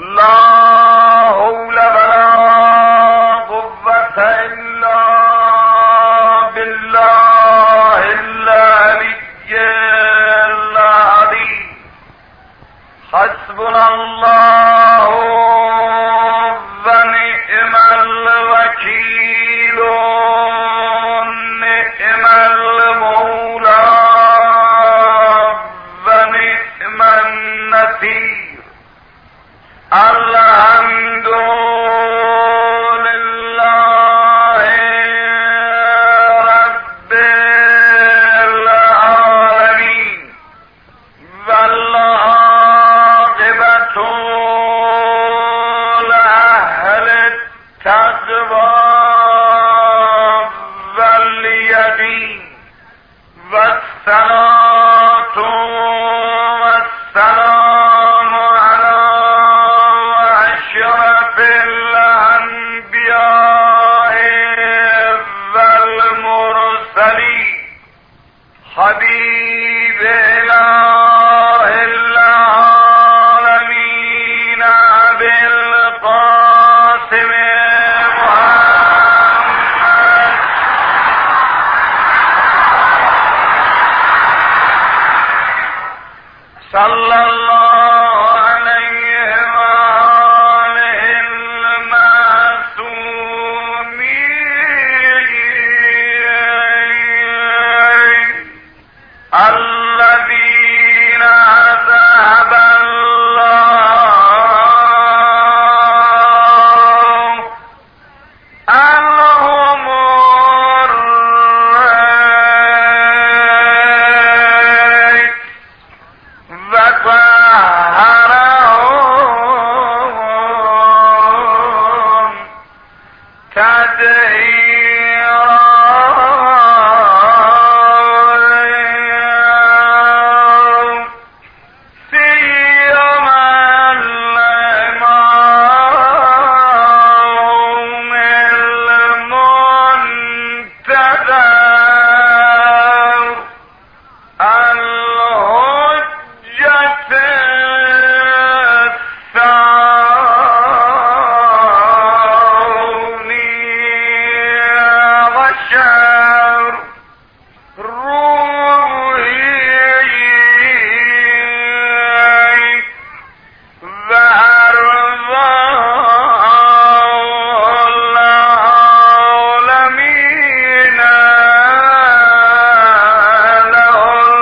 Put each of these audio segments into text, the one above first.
لا حول ولا قوة إلا بالله العلي العظيم. حسبنا الله ونعم الوكيل نعم المولى ونعم النصير. الحمد لله رب العالمين والعاقبة لأهل التقوى واليقين والصلاة والسلام على أشرف الأنبياء والمرسلين حبيب إله العالمين أبي القاسم محمد صلى الله عليه وآله المعصومين الذين ذهب الله عنهم الريب وطهرهم تطهيرا. سيما الإمام المنتظر الحجة الثاني عشر روحي وأرواح العالمين له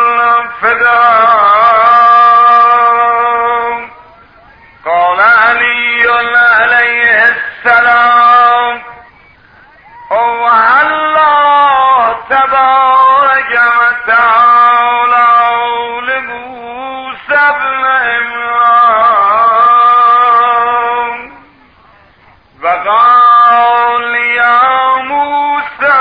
الفداء. قال علي عليه السلام: أوحى الله تبارك وتعالى لموسى بن عمران وقال: يا موسى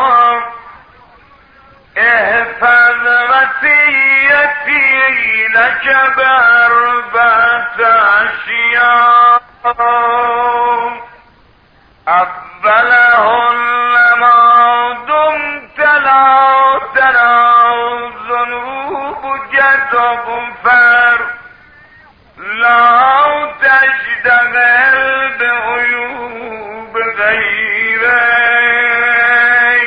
احفظ وصيتي لك بأربعة أشياء: أولهن ما دمت لا ترى ذنوبك تغفر، لا تشتغل بعيوب غيرك.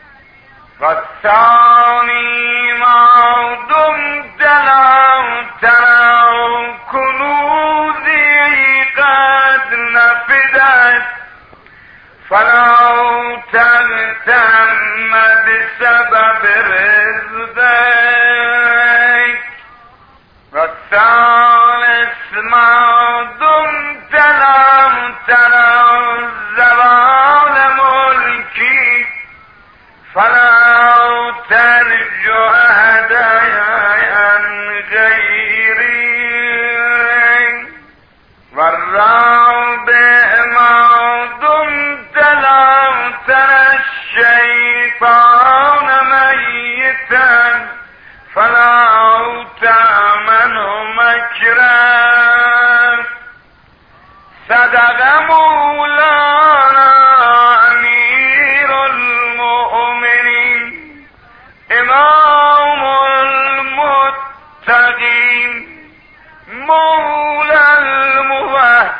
والثاني ما دمت لا ترى كنوزي قد نفدت، فلا تغتم بسبب رزقك. والثالث ما دمت لم ترى زوال ملكي، فلا ترجو هدايا غيري. والرابع ما دمت لم ترى الشيطان ميتا، فلا تأمن مكرا. صدق مولانا أمير المؤمنين إمام المتقين مولى الموحدين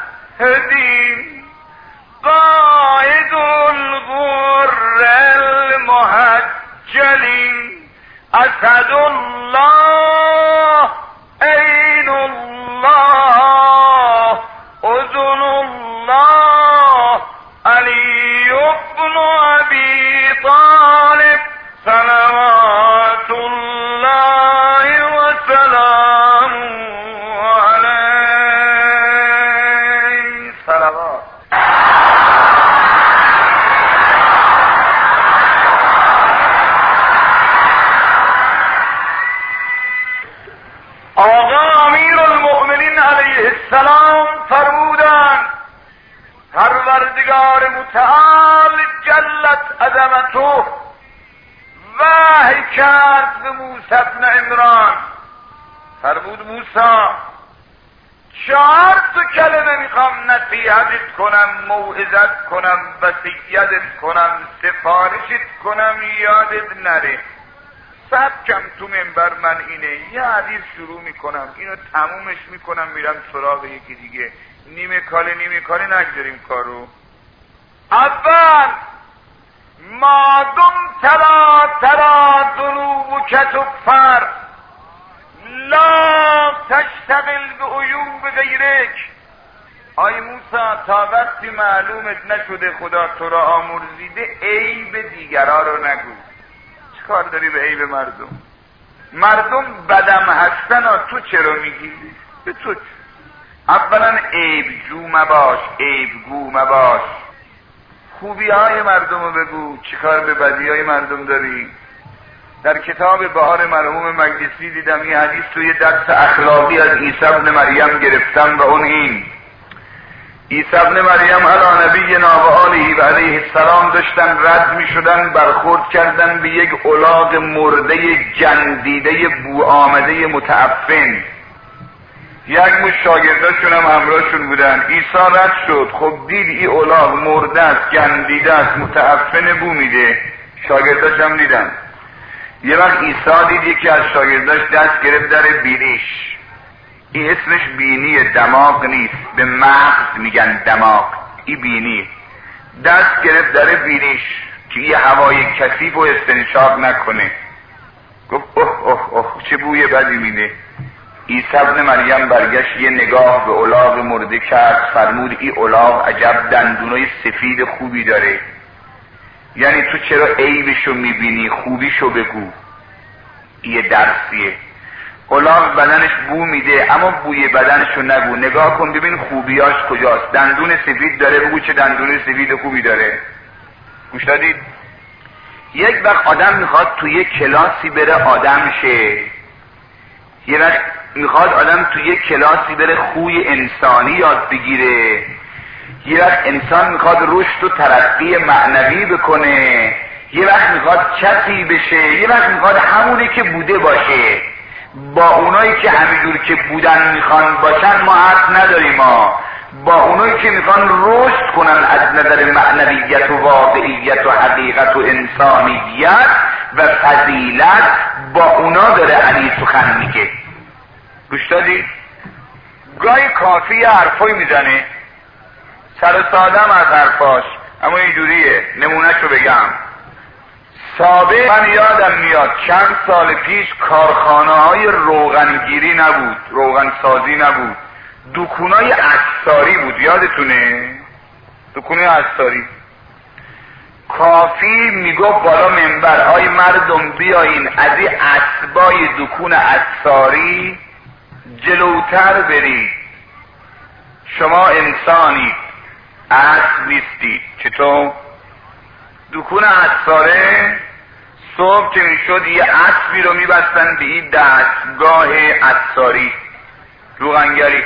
السلام فرمودند پروردگار متعال جلت عظمته وحی کرد به موسی بن عمران، فرمود موسی 4 کلمه میخوام نصیحتت کنم، موعظت کنم، وصیتت کنم، سفارشت کنم، یادت نره. سبکم تو منبر من اینه، یه حدیث شروع میکنم، اینو تمومش میکنم، میرم سراغ یکی دیگه. نیمه کاله نگذاریم کارو. اول ما دم ترا ذنوبک تغفر لا تشتغل به عیوب غیرک. آی موسی تا وقتی معلومت نشده خدا تو را آمرزیده عیب دیگرها رو نگو. چه کار داری به عیب مردم بدم هستن تو چرا میگی؟ به تو اولا عیب جو مباش، عیب گو مباش، خوبی های مردم رو بگو، چه کار به بدی های مردم داری؟ در کتاب بهار مرحوم مجلسی دیدم یه حدیث توی درس اخلاقی از عیسی ابن مریم گرفتم و اون این: عیسی ابن مریم علی نبینا و آله و علیه السلام داشتن رد می شدن، برخورد کردن به یک الاغ مرده جندیده بو آمده متعفن. یک مش شاگرداشون هم همراهشون بودن. عیسی رد شد، خب دید این الاغ مرده است، گندیده است، متعفن بو میده. شاگرداش هم دیدن. یه وقت عیسی دید یکی از شاگرداش دست گرفت در بینیش. این اسمش بینی، دماغ نیست، به مغز میگن دماغ، این بینی. دست گرفت در بینیش که یه هوای کثیف و استنشاق نکنه. گفت اوه اوه اوه چه بوی بدی میده. عیسی ابن مریم برگشت یه نگاه به الاغ مرده کرد، فرمود این الاغ عجب دندونای سفید خوبی داره. یعنی تو چرا عیبشو میبینی؟ خوبیشو بگو. یه درسیه. الاغ بدنش بو میده اما بوی بدنشو نگو، نگاه کن ببین خوبیاش کجاست. دندون سفید داره، بگو چه دندون سفید خوبی داره. گوش دادید؟ یک وقت آدم میخواد توی یک کلاسی بره آدم شه، یه وقت میخواد آدم توی یک کلاسی بره خوی انسانی یاد بگیره، یه وقت انسان میخواد رشد و ترقی معنوی بکنه، یه وقت میخواد کسی بشه، یه وقت میخواد همونی که بوده باشه. با اونایی که همینجور که بودن میخوان باشن ما حرف نداریم. ما با اونایی که میخوان رشد کنن از نظر معنویت و واقعیت و حقیقت و انسانیت و فضیلت، با اونا داره علی سخن میگه. گوش دادی؟ گاهی کافی حرفایی میزنه، سر سادم از حرفاش، اما اینجوریه. نمونهشو بگم. سابق من یادم میاد چند سال پیش کارخانه های روغنگیری نبود، روغنسازی نبود، دکونای عطاری بود. یادتونه؟ دکونه عطاری. کافی میگفت بالا منبر آی مردم بیاین از این اسبای دکون عطاری جلوتر برید، شما انسانید، اسب نیستید. چطور؟ دکون عطاره صبح که میشد یه اسبی رو میبستن به این دستگاه عطاری روغنگری،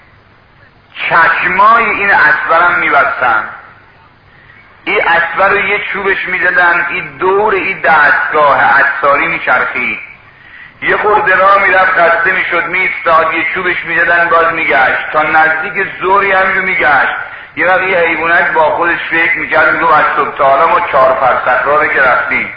چکمای این اسبرم میبستن. این اسبر رو یه چوبش میزدن، این دور این دستگاه عطاری میچرخید. یه خورده راه میرفت خسته میشد میستاد، یه چوبش میزدن باز میگشت تا نزدیک زوری هم میگشت. یه وقت یه حیوانک با خودش فکر میکرد، میگو از صبح تا حالا ما 4 فرسخ راه که رفتیم.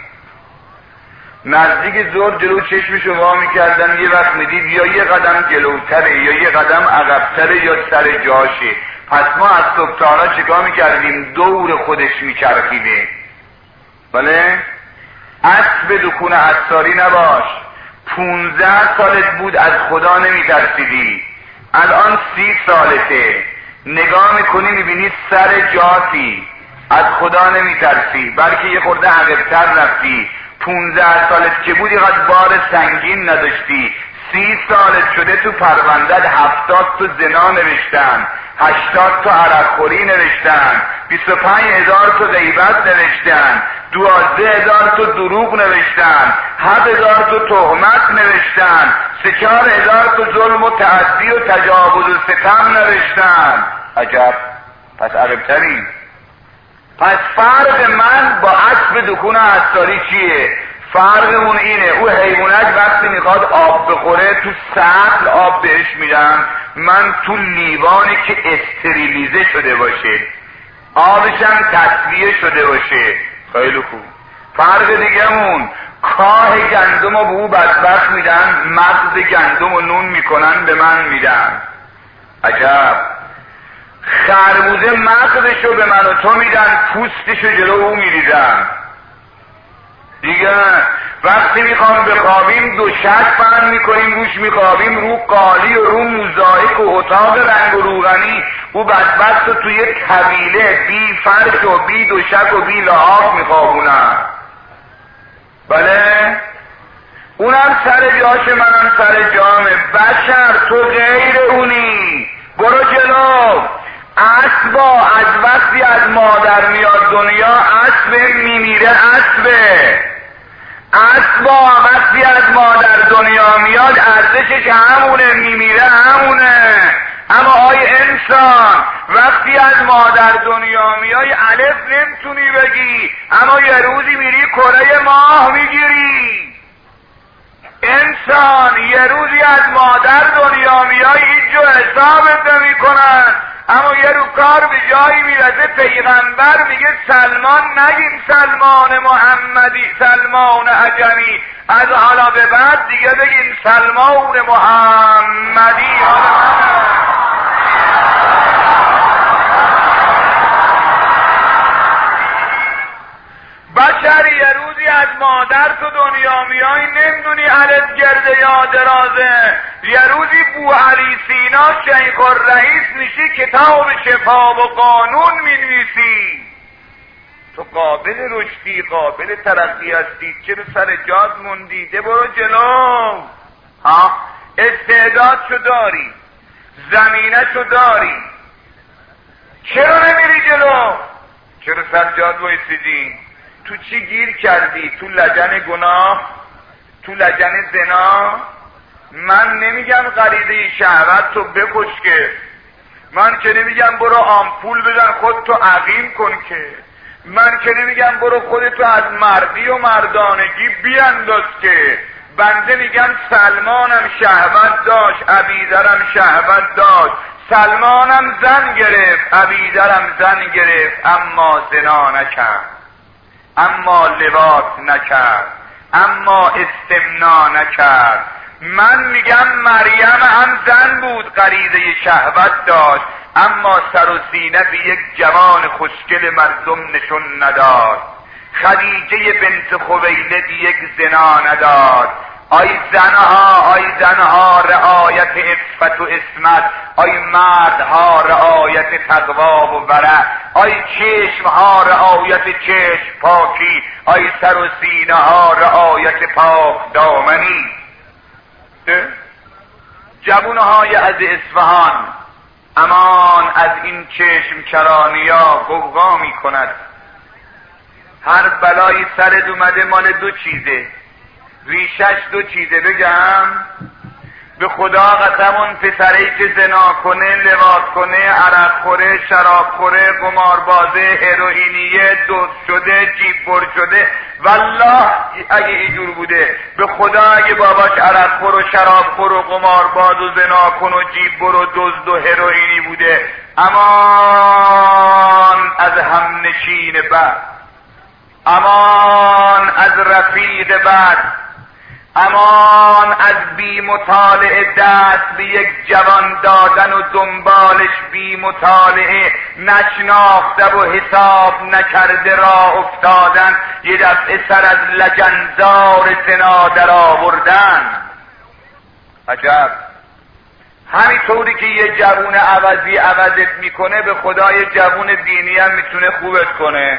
نزدیک زور جلو چشمشو وا میکردن، یه وقت میدید یا یه قدم جلوتره یا یه قدم عقبتره یا سر جاشه. پس ما از صبح تا حالا چیکار میکردیم؟ دور خودش میچرخیده. بله؟ اسب دکون عطاری نباش. 15 سالت بود از خدا نمیترسیدی، الان 30 سالته، نگاه میکنی میبینی سر جاتی، از خدا نمیترسی، بلکه یه خورده عقب‌تر رفتی. 15 سالت که بودی قد بار سنگین نداشتی. 30 سالت شده تو پروندت 70 تا زنا نوشتن، 80 تا عرقخوری نوشتن، 25,000 تا غیبت نوشتن، 12,000 تا دروغ نوشتن، 7,000 تا تهمت نوشتن، 3-4 هزار تا ظلم و تعدی و تجاوز و ستم نوشتن. عجب، پس عربترین. پس فرق من با اسب دکون عطاری چیه؟ فرقمون اینه او حیوانک وقتی میخواد آب بخوره تو سطل آب بهش میدم، من تو لیوانی که استریلیزه شده باشه، آبشم تصفیه شده باشه. خیلی خوب. فرق دیگه‌مون کاه گندم رو به او بدبخت میدن، مغز گندم و نون میکنن به من میدن. عجب. خربوزه مغزشو به من و تو میدن، پوستشو جلو او میریزن. دیگه وقتی میخوام بخوابیم دوشک بند میکنیم روش میخوابیم، رو قالی و رو موزاییک و اتاق رنگ و روغنی. او بدبخت رو توی طویله بی فرش و بی دوشک و بی لحاف میخوابونن. بله، اونم سر جاش منم سر جامه. بشر تو غیر اونی، برو جلو. اسبا از وقتی از مادر میاد دنیا اسب میمیره. اسبا وقتی از مادر دنیا میاد ارزشش همونه، میمیره همونه. اما آی انسان وقتی از مادر دنیا میای الف نمیتونی بگی، اما یه روزی میری کره ماه میگیری. انسان یه روزی از مادر دنیا میای هیچ جو حسابت نمی کنن، اما یه رو کار به جایی میرسه پیغمبر میگه سلمان نگیم سلمان محمدی، سلمان عجمی، از حالا به بعد دیگه بگیم سلمان محمدی. بشر یه روزی از مادر تو دنیا میای نمیدونی الف گرده یا درازه. یه روزی بو علی سینا شیخ الرئیس میشی، کتاب شفا و قانون مینویسی. تو قابل رشدی، قابل ترقی هستی، چرا سر جات موندی؟ ده برو جلو. ها، استعدادشو داری، زمینه‌شو داری، چرا نمیری جلو؟ چرا سر جات وایسیدی؟ تو چی گیر کردی؟ تو لجن گناه؟ تو لجن زنا؟ من نمیگم غریزه شهوت تو بکش که، من که نمیگم برو آمپول بزن خودتو عقیم کن که، من که نمیگم برو خودتو از مردی و مردانگی بیانداز که. بنده میگم سلمانم شهوت داشت، ابیذرم شهوت داشت. سلمانم زن گرفت، ابیذرم زن گرفت، اما زنا نکرد، اما لواط نکرد، اما استمنا نکرد. من میگم مریم هم زن بود، غریزه شهوت داشت، اما سر و سینه به یک جوان خوشگل مردم نشون نداد. خدیجه بنت خویلد یک زنا نداد. آی زنها رعایت عفت و عصمت، آی مردها رعایت تقوا و ورع، آی چشمها رعایت چشم پاکی، آی سر و سینه ها رعایت پاک دامنی. جوانهای از اصفهان امان از این چشم کرانیا غوغا می کند. هر بلایی سرت اومده مال دو چیزه، ریشش دو چیزه. بگم به خدا قسم اون پسری که زنا کنه، لواط کنه، عرق خوره، شراب خوره، قماربازه، هروئینیه، دزد شده، جیب بر شده، والله اگه اینجور بوده، به خدا اگه باباش عرق خور و شراب خور و قمارباز و زنا کن و جیب بر و دزد و هروئینی بوده، امان از همنشین بد، امان از رفیق بد، امان از بی مطالعه دست به یک جوان دادن و دنبالش بی مطالعه نشناخته و حساب نکرده راه افتادن، یه دفعه سر از لجنزار زنا در آوردن. عجب. همینطوری که یه جوون عوضی عوضت میکنه، به خدای جوون دینی هم میتونه خوبت کنه.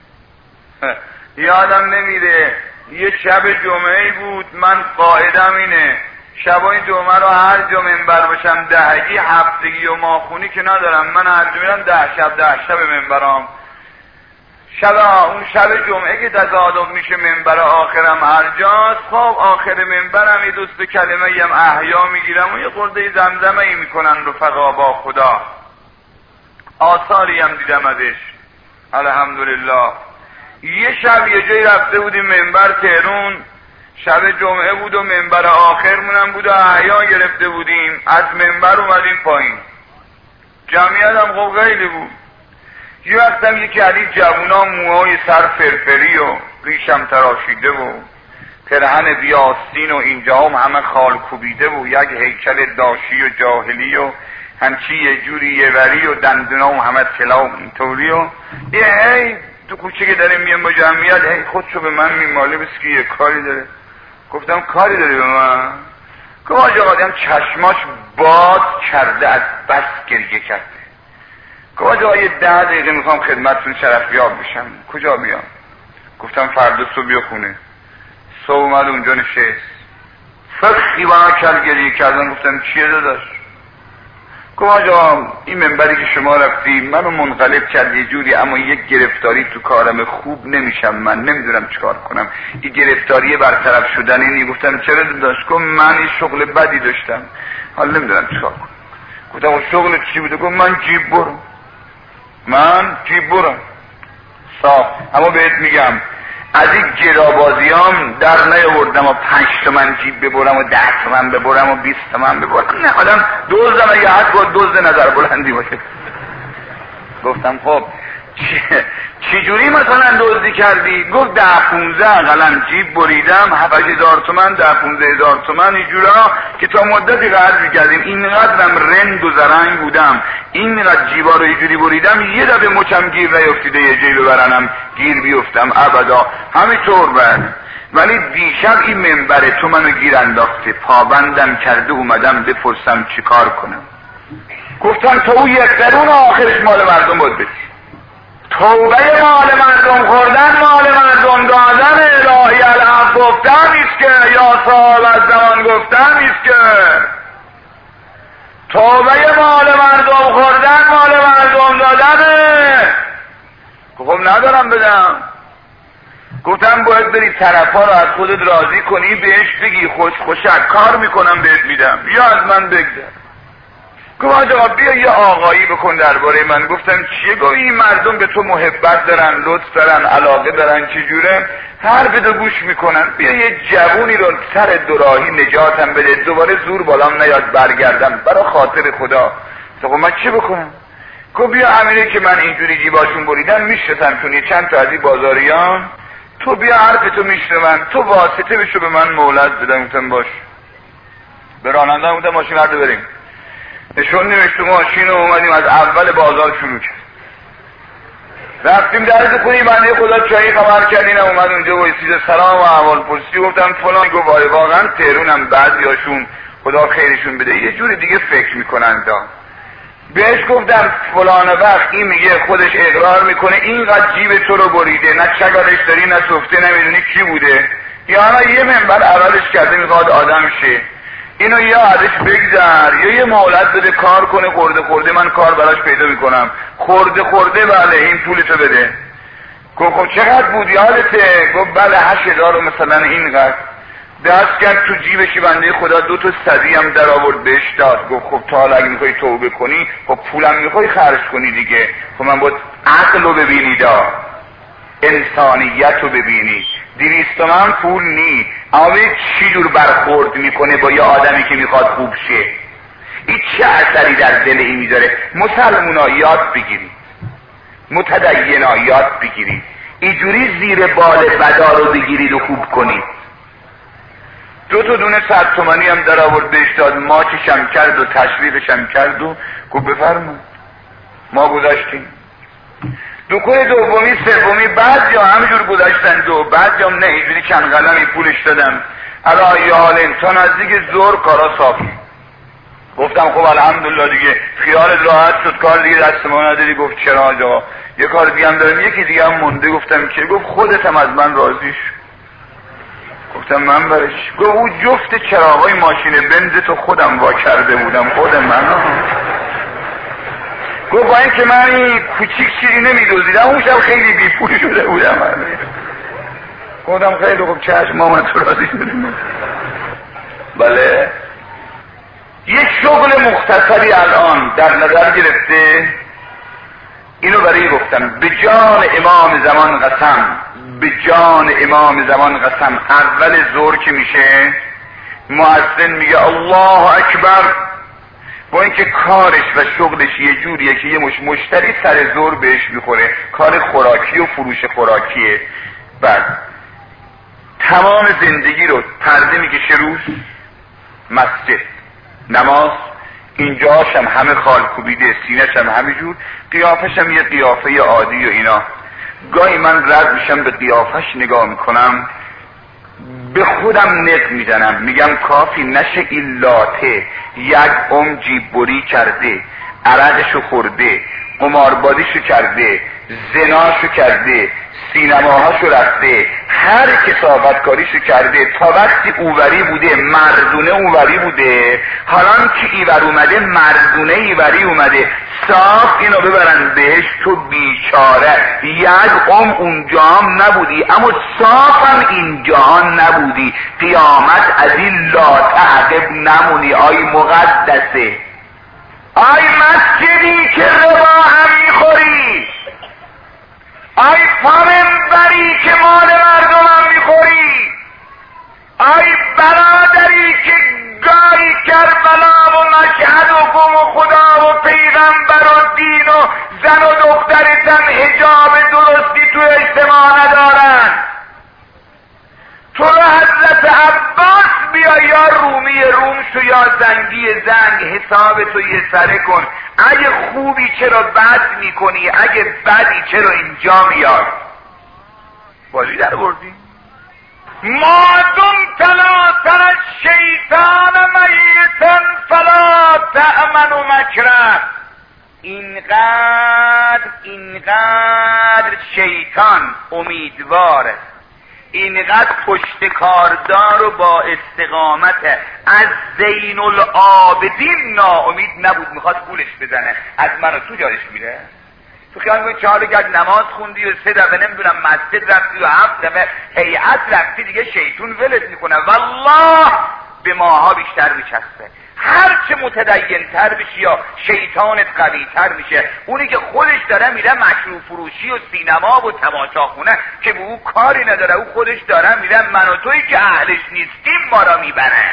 یادم نمیره یه شب جمعه بود، من قاعدم اینه شبای جمعه رو هر جا منبر باشم، دهگی هفتگی و ماخونی که ندارم، من هر جا میرم 10 شب منبرام. اون شب جمعه که تصادف میشه منبر آخرم هر جاست، خب آخر منبرم یه دوست کلمه هم احیا میگیرم و یه خورده زمزمه ای میکنن رفقا با خدا. آثاری هم دیدم ازش الحمدلله. یه شب یه جایی رفته بودیم منبر تهرون، شب جمعه بود و منبر آخرمونم بود و احیا گرفته بودیم. از منبر اومدیم پایین، جمعیت هم خب خیلی بود. یه وقتم یکی از این جوونا موهای سر فرفری و ریشم تراشیده و پرهن بیاستین و اینجا هم همه خال کوبیده و یک هیکل داشی و جاهلی و همچی یه جوری یه وری و دندونا و همه طلا و اینطوری و هی تو کوچه که داره میام با جمعیت هی خودشو به من میماله بس که یه کاری داره. گفتم کاری داری به من؟ گفت آجا آدم چشماش باد کرده از بس گریه کرده. گفت آجا یه 10 دقیقه میخوام خدمتتون شرفیاب بشم، کجا بیام؟ گفتم فردا صبح بیا خونه. صبح اومد اونجا نشست، فقی با کرد گریه کردن. گفتم چیه داداش؟ گفت آجا این منبری که شما رفتی منو منقلب کرد یه جوری، اما یک گرفتاری تو کارم خوب نمیشم، من نمیدونم چیکار کنم، این گرفتاری برطرف شدن اینی. گفتم چرا داداش؟ گفت من این شغل بدی داشتم حالا نمیدونم چیکار کنم. گفتم شغل چی بوده؟ گفت من جیب برم. من جیب برم صاف، اما بهت میگم از این گرابازیام در نیاوردم و 5 تومن جیب ببرم و 10 تومن ببرم و 20 تومن ببرم. نه آدم دزدم اگه حد باید دزد نظر بلندی باشه. گفتم خب چی جوری مثلا دزدی کردی؟ گفت 10-15 قلم جیب بریدم، 7,000 تومن 10-15,000 تومن اینجورا که تا مدتی قرض میکردیم. اینقدرم رند و زرنگ بودم، اینقدر جیبا رو اینجوری بریدم یه دفعه مچم گیر نیفتیده یه جیب ببرنم گیر بیفتم ابدا. همینطور بعد ولی دیشب این منبر تو منو گیر انداخته، پابندم کرده، اومدم بپرسم چی کار کنم. گفتم تو او 1 قرون آخرش مال مردم بود بدی. توبه مال مردم خوردن، مال مردم دادن، الهی الحق گفتن نیست که، یا صاحب از زمان گفتن نیست که. توبه مال مردم خوردن، مال مردم دادنه. گفتم ندارم بدم. گفتم باید بری طرفا رو از خودت راضی کنی، بهش بگی خوشک کار میکنم بهت میدم یا از من بگذر. گفت آجا بیا یه آقایی بکن درباره من. گفتم چیه؟ گفت این مردم به تو محبت دارن، لطف دارن، علاقه دارن، چجوره؟ هر بده گوش میکنن. بیا یه جوونی رو سر دوراهی نجاتم بده، دوباره زور بالام نیاد برگردم برای خاطر خدا. گفت من چی بکنم؟ گفت بیا امیره که من اینجوری جیباشون بریدم میشناسم، چون یه چند تا از این بازاریان، تو بیا حرف تو میشنون، تو واسطه بشو به من مولد بدم. گفتم باش. به راننده گفتم ماشین هرده بریم. نشون نمیشت تو ماشین و اومدیم از اول بازار شروع کرد. رفتیم درز خونی بنده خدا چایی خبر کردین، اومد اونجا وایسید سلام و احوال پرسی. گفتم فلان. گفت واقعا تهرونم بعضیاشون خدا خیرشون بده یه جوری دیگه فکر میکنن دا. بهش گفتم فلان وقت این میگه خودش اقرار میکنه اینقدر جیب تو رو بریده، نه چگالش داری نه سفته، نمیدونی کی بوده، یا حالا یه منبر اولش کرده میخواد آدم شه، اینو یا ازش بگذر یا یه مهلت بده کار کنه، خورده من کار براش پیدا میکنم. خورده بله این پولتو بده. گفت چقدر بود یادته؟ گفت بله 8,000 مثلا اینقدر. دست کرد تو جیبشی بنده خدا 2 تا صدی هم در آورد بهش داد. گفت خب تا حالا اگه میخوای توبه کنی خب پولم میخوای خرج کنی دیگه، خب من باید عقل رو ببینی دا، انسانیت رو ببینی. 200 تومن پول نی، اما چی جور برخورد میکنه با یه آدمی که میخواد خوب شه. این چه اثری در دل این میذاره؟ مسلمونا یاد بگیرید، متدینا یاد بگیرید، اینجوری زیر بال بدا رو بگیرید و خوب کنید. 2 تا دونه 100 تومانی هم در آورد بهش داد، ماچشم کرد و تشویقشم کرد و گفت بفرمایید. ما گذاشتیم. دکون دومی سومی بعد یا همینجور گذاشتن دو، بعد یا نه اینجوری چند قلمی پولش دادم. الان یا حالین تا نزدیک ظهر کارا صافی. گفتم خب الحمدلله دیگه خیالت راحت شد، کار دیگه دست ما نداری. گفت چرا آجا یه کار دیگه هم دارم، یکی دیگه هم مونده. گفتم که؟ گفت خودت هم از من راضی شو. گفتم من برش. گفت او جفت چراغای ماشین بنز تو خودم وا کرده بودم، خود من. گفت با اینکه من این کوچیک چیزی نمیدوزیدم، اون شب خیلی بیپول شده بودم. گفتم خیلی خوب، چشم مامان تو راضی شدیم. بله، یک شغل مختصری الان در نظر گرفته، اینو برای گفتم به جان امام زمان قسم، به جان امام زمان قسم، اول ظهر که میشه مؤذن میگه الله اکبر، با اینکه کارش و شغلش یه جوریه که یه مشتری سر ظهر بهش میخوره، کار خوراکی و فروش خوراکیه، بعد تمام زندگی رو پرده میکشه روش مسجد، نماز، اینجاش هم همه خال کوبیده، سینه‌ش هم همه جور، قیافش هم یه قیافه عادی و اینا. گاهی من رد میشم به قیافش نگاه میکنم، به خودم نق میزنم، میگم کافی نشه این لاته یک جیب بری کرده، عرقشو خورده، قماربازیشو کرده، زناشو کرده، سینماهاشو رفته، هر کسافتکاریشو کرده، تا وقتی اووری بوده مردونه اووری بوده، حالا که ایور اومده مردونه ایوری اومده، صاف اینو ببرن بهش، تو بیچاره یک اونجا هم نبودی، اما صاف هم اینجا هم نبودی، قیامت از این لا تعقب نمونی. آی مقدسه، آی مسجدی که ربا هم میخوری، آی پامنبری که مال مردم هم میخوری، آی برادری که گاهی کربلا و مشهد و گم و خدا و پیغمبر و دین و زن و دخترت هم حجاب درستی تو اجتماع ندارن، تو رو حضرت عباس بیا یا رومی روم شو یا زنگی زنگ، حساب تو یه سره کن، اگه خوبی چرا بد میکنی، اگه بدی چرا اینجا میاد، بازی در بردی. ما دمت لا تر الشیطان میتا فلا تأمن مکره. اینقدر شیطان امیدواره، اینقدر پشتکاردار و با استقامت، از زین العابدین ناامید نبود، میخواد گولش بزنه، از من و تو جارش میره. تو خیال میکنی 4 گرد نماز خوندی و 3 دفعه نمیدونم مسجد رفتی و 7 دفعه هیئت رفتی دیگه شیطون ولت میکنه. والله به ماها بیشتر میچسبه، هرچه متدین تر بشی یا شیطانت قوی تر میشه. اونی که خودش داره میره مشروب فروشی و سینما و تماشاخونه که به او کاری نداره، او خودش داره میره، من و تویی که اهلش نیستیم ما را میبره.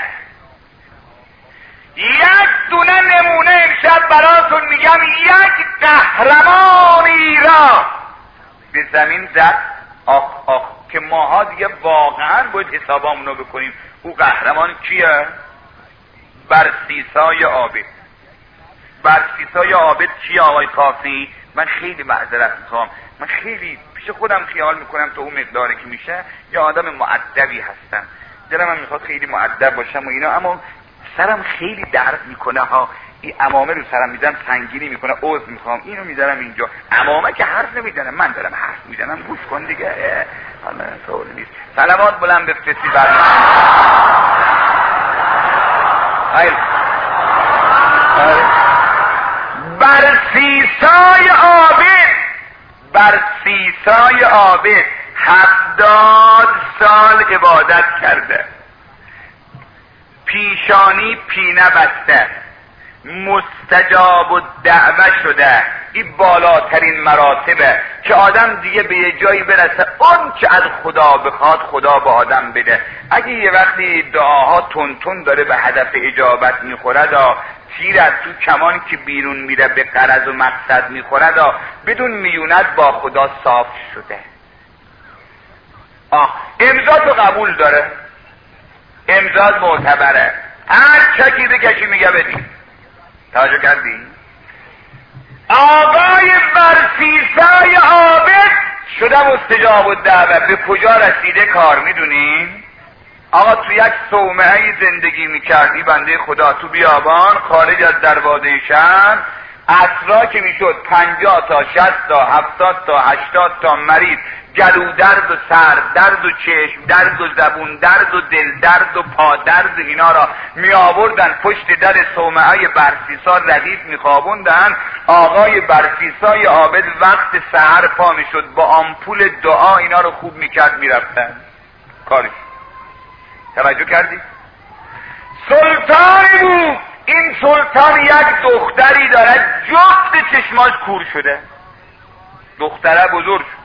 یک دونه نمونه امشب براتون میگم، یک قهرمانی را به زمین زد، آخ که ماها دیگه واقعا باید حسابامونو بکنیم. او قهرمان کیه؟ برسیسای عابد. برسیسای عابد کیه آقای کافی؟ من خیلی معذرت میخوام، من خیلی پیش خودم خیال میکنم تو اون مقداری که میشه یا آدم مؤدبی هستم، دلم هم میخواد خیلی مؤدب باشم و اینا، اما سرم خیلی درد میکنه ها، این عمامه رو سرم میزنم سنگینی میکنه، عذر میخوام اینو میذارم اینجا. عمامه که حرف نمیزنه، من دارم حرف میزنم، گوش کن دیگه. حالا طور نیست. صلوات بلند بفرستی برسیسای عابد، برسیسای عابد 70 سال عبادت کرده، پیشانی پینه بسته، مستجاب الدعوه شده. این بالاترین مراتبه که آدم دیگه به یه جایی برسه اون که از خدا بخواد خدا به آدم بده. اگه یه وقتی دعاها تون داره به هدف اجابت میخورد، تیر از تو کمان که بیرون میره به غرض و مقصد میخورد، بدون میونت با خدا صاف شده. امضا تو قبول داره، امضا معتبره، هر چکی بکشی میگه بدی. توجه کردی؟ آقای برسیسای عابد شده مستجاب الدعوه. به کجا رسیده کار میدونی؟ آقا تو یک صومعه زندگی میکردی بنده خدا، تو بیابان خارج از دروازه شهر، عصرا که میشد 50 تا 60 تا 70 تا 80 تا مریض گلو درد و سر درد و چشم درد و زبون درد و دل درد و پا درد اینا را می آوردن پشت در صومعه برسیسا ردیف می خوابوندن. آقای برسیسای عابد وقت سحر پا می شد با آمپول دعا اینا رو خوب می کرد می رفتن کارش. توجه کردی؟ سلطانی بود. این سلطان یک دختری دارد جفت چشماش کور شده، دختره بزرگ شد.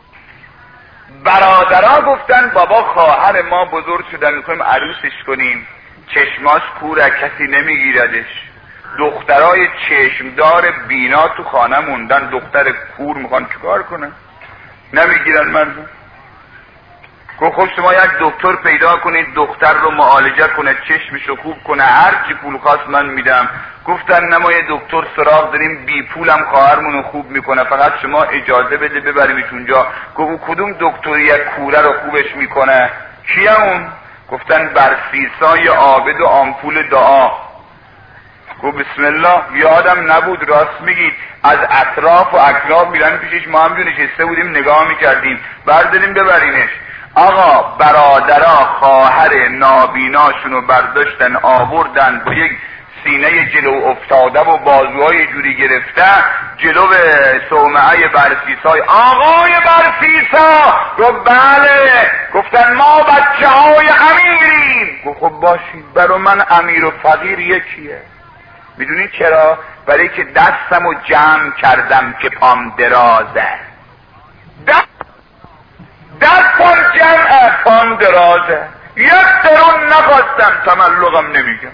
برادرها گفتن بابا خواهر ما بزرگ شده میخوایم عروسش کنیم، چشماش کوره کسی نمیگیردش. دخترای چشمدار بینا تو خانه موندن، دختر کور میخوان چیکار کنن؟ نمیگیرن مردم. خب شما یک دکتر پیدا کنید دختر رو معالجه کنه، چشمشو خوب کنه، هر چی پول خواست من میدم. گفتن نما یه دکتر سراغ داریم بی پولم خواهرمونو خوب میکنه، فقط شما اجازه بده ببریمش اونجا. گفت کدوم دکتر یک کوره رو خوبش میکنه؟ کیه اون؟ گفتن برسیسای عابد و آمپول دعا. گفت بسم الله. یادم نبود، راست میگید. از اطراف و اکراف میرن پیشش، ما هم جو نشسته بودیم نگاه میکردیم، برداریم ببرینش. آقا برادرها خواهر نابیناشونو برداشتن آوردن با یک سینه جلو افتاده و بازوهای جوری گرفته جلو صومعه برسیسای. آقای برسیسا گفت بله. گفتن ما بچه های امیریم. گفت خب باشید، برای من امیر و فقیر یکیه. میدونید چرا؟ برای که دستمو جمع کردم که پام درازه، دستم جمع پام درازه، یک درون نخواستم، تملقم نمیگم،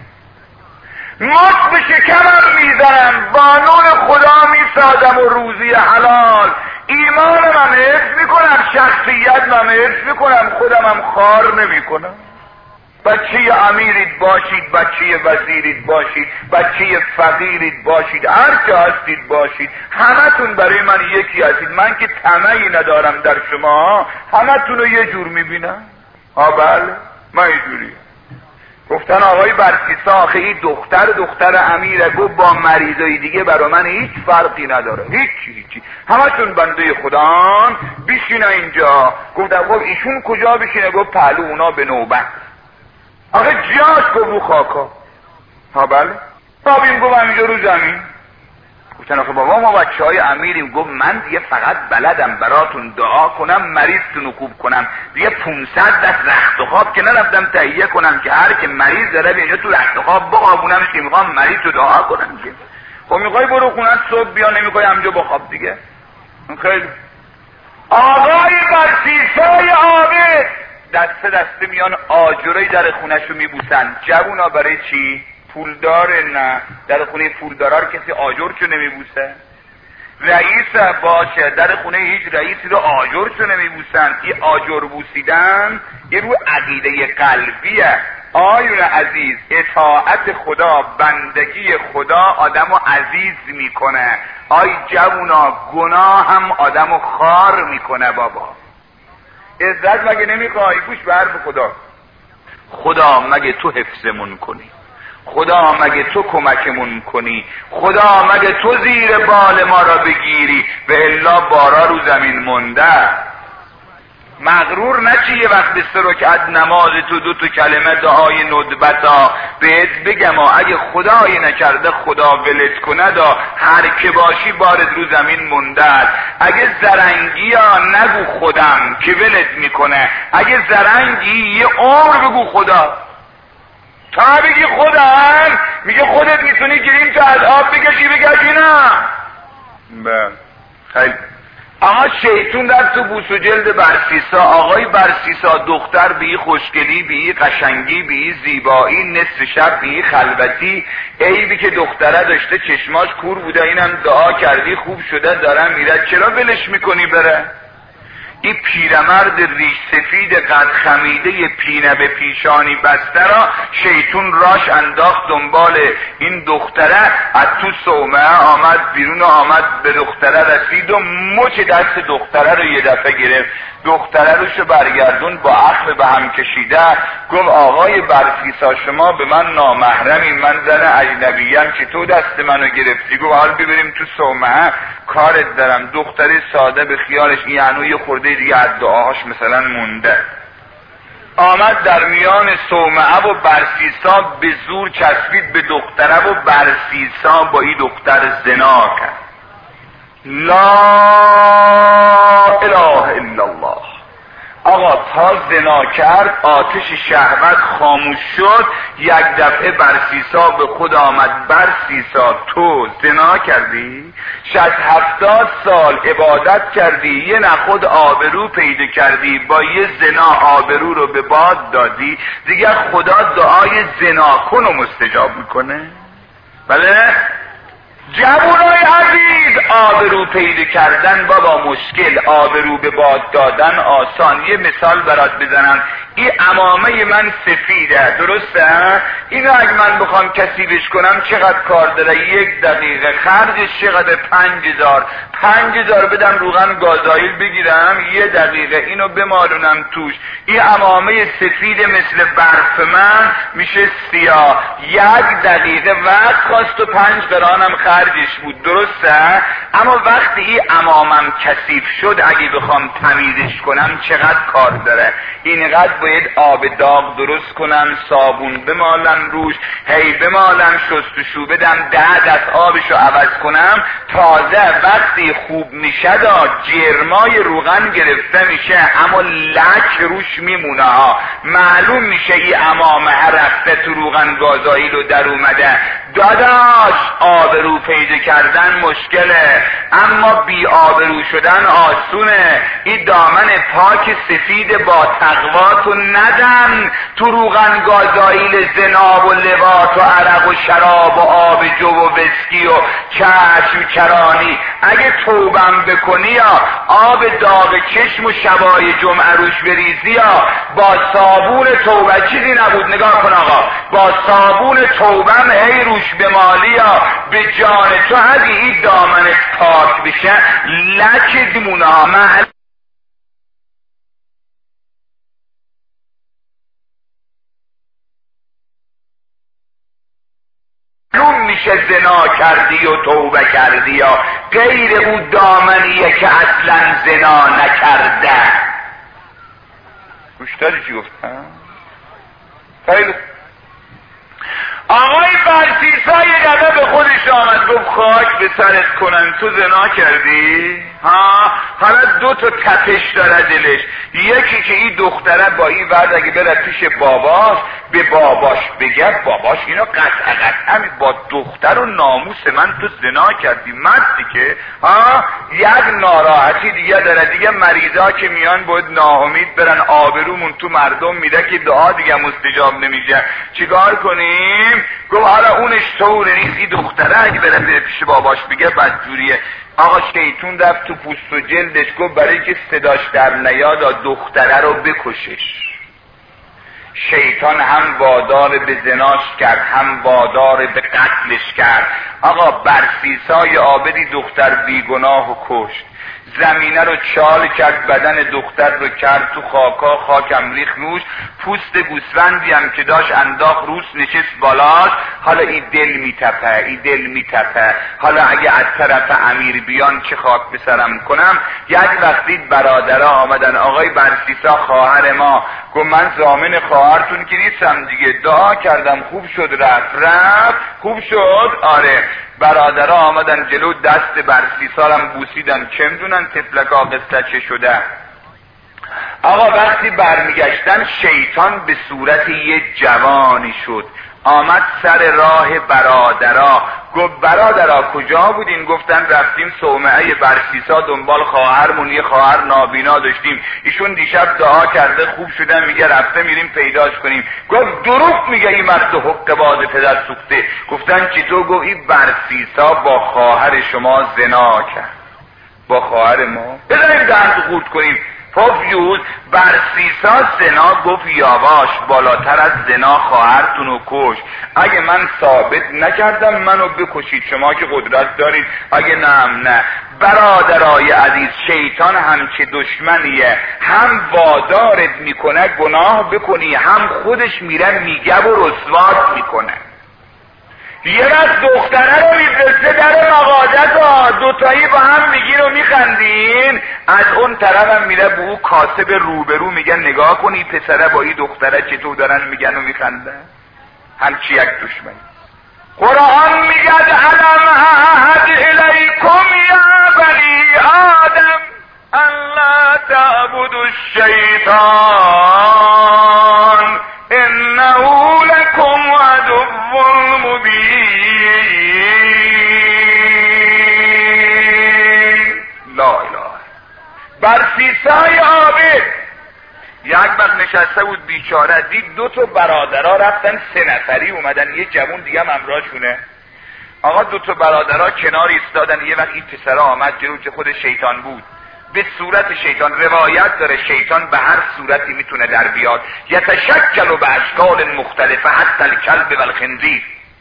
مات به شکمم میزنم، با نور خدا میسازم و روزی حلال. ایمانم هم حفظ میکنم، شخصیتم هم حفظ میکنم، خودم هم خار نمیکنم. بچه امیرید باشید، بچه وزیرید باشید، بچه فقیرید باشید، هر که هستید باشید، همتون برای من یکی هستید. من که طمعی ندارم در شما، همتون رو یه جور میبینم. بله من اینجوری. گفتن آقای برسیسا آخه این دختر امیره. گفت با مریضای دیگه برای من هیچ فرقی نداره، هیچی، همتون بنده خدا، بشینه اینجا. گفتن خب ایشون کجا بشینه؟ گفت پهلو اونا به نوبت. آخه جاش گفت رو خاکا. بله. بابیم گفت اینجا رو زمین. گفتن آخه بابا ما بچه های امیریم. گفت من دیگه فقط بلدم براتون دعا کنم، مریضتون رو خوب کنم، دیگه 500 دست رخت و خواب که نرفتم تهیه کنم که هر که مریض داره به اینجا تو رخت و خواب بخوابونمش که میخوام مریض رو دعا کنم. که خب میخوای برو خونت صبح بیا، نمیخوای همجا بخواب دیگه. خیلی. آقای برسیسای عابد دسته میان آجرای در خونهشو میبوسن. جوونا برای چی؟ پولداره؟ نه، در خونه پولدارا رو کسی آجرشو نمیبوسه. رئیس باشه، در خونه هیچ رئیسی رو آجرشو نمیبوسن. این آجر بوسیدن یه رو عقیده قلبیه. آیون عزیز، اطاعت خدا، بندگی خدا آدمو عزیز میکنه. آی جوونا، گناه هم آدمو خار میکنه. بابا عزت مگه نمیخوای؟ گوش به حرف خدا. خدا مگه تو حفظمون کنی؟ خدا مگه تو کمکمون کنی؟ خدا مگه تو زیر بال ما را بگیری؟ و الا بارا رو زمین مونده. مغرور نچی یه وقت 3 رکعت نماز تو 2 کلمه دعای ندبتا بهت بگم اگه خدای نکرده خدا ولت کنه دا هر که باشی بارد رو زمین مونده است. اگه زرنگی ها نگو خودم که ولت میکنه، اگه زرنگی یه عمر بگو خدا. تا بگی خودم میگه خودت میتونی گیریم تو از آب بکشی نه. خیلی. اما شیطون در تو بوس و جلد برسیسا. آقای برسیسا دختر بی خوشگلی، بی قشنگی، بی زیبایی، نصف شب بی خلوتی، عیبی که دختره داشته چشماش کور بوده، اینم دعا کردی خوب شده داره میره، چرا ولش میکنی بره؟ این پیرمرد ریش سفید قد خمیده پینه به پیشانی بسته را شیطون راش انداخت دنبال این دختره، از تو صومعه آمد بیرون، آمد به دختره رسید و مچ دست دختره رو یه دفعه گرفت. دختره روشو برگردون با عقل به هم کشیده، گفت آقای برفیسا شما به من نامحرمی، من زن اجنبیم، چطور دست منو گرفتی؟ گفت حال ببریم تو صومعه کارت دارم. دختری ساده به خیالش یعنی یه خورده دیگه از دعاهاش مثلا مونده، آمد در میان صومعه و برسیسا به زور چسبید به دختره و برسیسا با این دختر زنا کرد. لا اله الا الله. آقا تا زنا کرد آتش شهوت خاموش شد. یک دفعه برسیسا به خود آمد. برسیسا تو زنا کردی؟ 60-70 سال عبادت کردی، یه نخود آبرو پیدا کردی، با یه زنا آبرو رو به باد دادی، دیگر خدا دعای زنا کن و مستجاب میکنه؟ بله؟ جوانای عزیز، آبرو پیدا کردن بابا مشکل، آبرو به باد دادن آسان. یه مثال برات بزنم، این عمامه من سفیده، درسته؟ اینو اگه من بخوام کثیفش کنم چقدر کار داره؟ 1 دقیقه خرجش چقدر؟ 5000 بدم روغن گازایل بگیرم، 1 دقیقه اینو بمالونم توش. این عمامه سفید مثل برف من میشه سیاه، 1 دقیقه وقت خواست و 5 قرانم خرجش بود، درسته؟ اما وقتی این عمامم کثیف شد اگه بخوام تمیزش کنم چقدر کار داره؟ اینقدر باید آب داغ درست کنم، صابون بمالم روش، هی بمالم، شستشو بدم، 10 دست آبشو عوض کنم. تازه وقتی خوب میشه جرمای روغن گرفته میشه اما لک روش میمونه ها، معلوم میشه این عمامه رفته تو روغن گازایل رو در اومده. داداش آبرو پیدا کردن مشکله، اما بی آبرو شدن آسونه. این دامن پاک سفید با تقواتو ندن تو روغن گازایل زنا و لواط و عرق و شراب و آب جو و وسکی و چشم کرانی. اگه توبم بکنی یا آب داغ چشم و شبای جمعه روش بریزی یا با صابون توبه، چیزی نبود، نگاه کن آقا، با صابون توبم هی روش بمالی یا به جان تو اگه این دامن پاک بشه لک دیمونه ها معلوم میشه زنا کردی و توبه کردی یا غیر او دامنیه که اصلا زنا نکرده. گوش داری چی گفتم؟ خیلی آقای برسیسا یه دفعه به خودش آمد، گفت خاک به سرت کنن، تو زنا کردی؟ ها حالا 2 تا تپش داره دلش. یکی که این دختره با این ورد اگه بره پیش باباش به باباش بگه، باباش اینو قطعا با دختر و ناموس من تو زنا کردی، مردی که ها. یک ناراحتی دیگه داره، دیگه مریضا که میان باید ناامید برن، آبرومون تو مردم میده که دعا دیگه مستجاب نمیشه، چیکار کنیم؟ گفت حالا اونش طوره نیست، این دختره اگه بره پیش باباش بگه بدجوریه. آقا شیطون رفت تو پوست و جلدش، گفت برای که صداش در نیاد دختره رو بکشش. شیطان هم وادار به زناش کرد، هم وادار به قتلش کرد. آقا برسیسای عابدی دختر بیگناه و کشت، زمینه رو چال کرد، بدن دختر رو کرد تو خاکا، خاکم ریخ روش، پوست گوسفندی هم که داشت انداخت روس، نشست بالاش. حالا این دل میتپه، حالا اگه از طرف امیر بیان چه خاک به سرم کنم. یک وقتی برادرها آمدن، آقای برسیسا خواهر ما، گفت من ضامن خواهرتون که نیستم دیگه، دعا کردم خوب شد، رفت خوب شد. آره برادرها آمدن جلو، دست برسیسا هم بوسیدن، چه میدونن تفلکا قصه چه شده. آقا وقتی برمیگشتن شیطان به صورت یه جوانی شد، آمد سر راه برادرها، گفت برادرها کجا بودین؟ گفتن رفتیم صومعه برسیسا دنبال خواهرمون، یه خواهر نابینا داشتیم، ایشون دیشب دعا کرده خوب شدن، میگه رفته میریم پیداش کنیم. گفت دروغ میگه این مرد حق باز پدر سوخته. گفتن چطور؟ گفت این برسیسا با خواهر شما زنا کرد، با خواهر ما. بذاریم دهن تو خورد کنیم. پوفیوز برسیسا زنا گفت یاواش بالاتر از زنا خواهرتونو کش. اگه من ثابت نکردم منو بکشید، شما که قدرت دارید، اگه نه. برادرای عزیز، شیطان همچه دشمنیه، هم وادارت میکنه گناه بکنی، هم خودش میره میگه و رسوات میکنه. یه از دختره رو میفرسته در مغازه، دوتایی با هم میگین و میخندین، از اون طرف هم میره به او کاسب روبرو میگن نگاه کنی پسره با این دختره چطور دارن میگن و میخندن. همچی یک دشمنی. قرآن میگد علم اعهد الیکم یا بنی آدم الا تعبدوا الشیطان انه لکم عدو مبین. لا اله. برسیسای عابد یک وقت نشسته بود بیچاره، دید 2 تا برادرها رفتن 3 نفری اومدن، یه جوون دیگه هم همراهشونه. آقا 2 تا برادرها کنار ایستادن، یه وقت این پسرها آمد جلو که خود شیطان بود، به صورت شیطان. روایت داره شیطان به هر صورتی میتونه در بیاد، یتشکل به اشکال مختلفه حتی الکلب و الخنزیر.